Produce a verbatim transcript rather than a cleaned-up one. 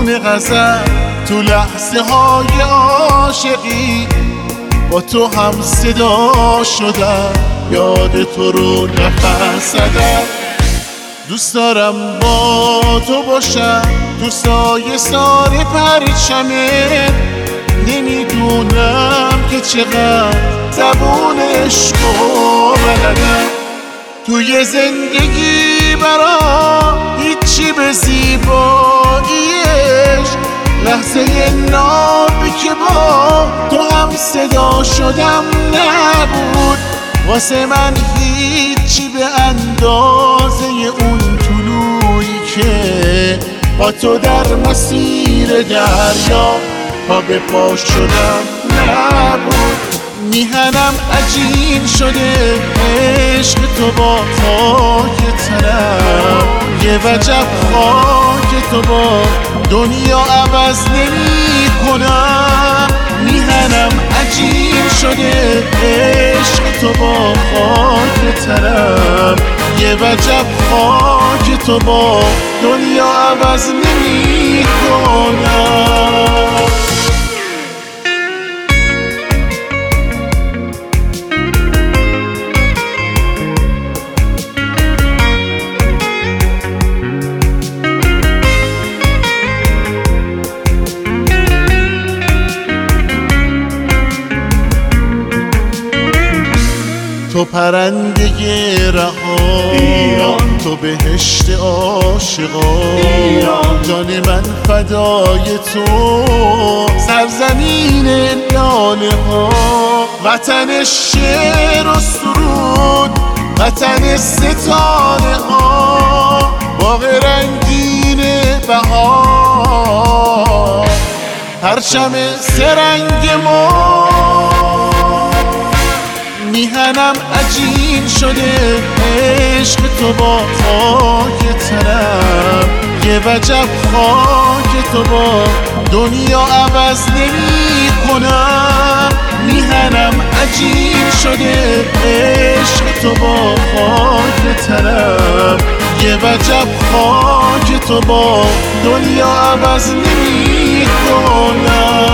میخونه غزل تو لحظه های عاشقی، با تو هم صدا شدم، یاد تو رو نفس زدم. دوست دارم با تو باشم تو سایه سار پرچمت، نمیدونم که چقدر زبون عشقو بلدم. توی زندگی برام هیچی به زیباییش، لحظه نابی که با تو هم صدا شدم نبود. واسه من هیچی به اندازه اون طلوعی که با تو در مسیر دریا پا به پا شدم نبود. میهنم عجین شده عشق تو با خاک تنم، یه وجب خاک تو با دنیا عوض نمی کنم. میهنم عجین شده عشق تو با خاک تنم، یه وجب خاک تو با دنیا عوض نمی کنم. تو پرنده رها ایران، تو بهشت عاشقان ایران، جان من فدای تو سرزمین لاله ها. وطن شعر و سرود، وطن ستاره ها، باغ رنگین بهار، پرچم سرنگ ما. میهنم عجین شده عشق تو با خاک تنم، یه وجب خاک تو با دنیا عوض نمی کنم. میهنم عجین شده عشق تو با خاک تنم، یه وجب خاک تو با دنیا عوض نمی کنم.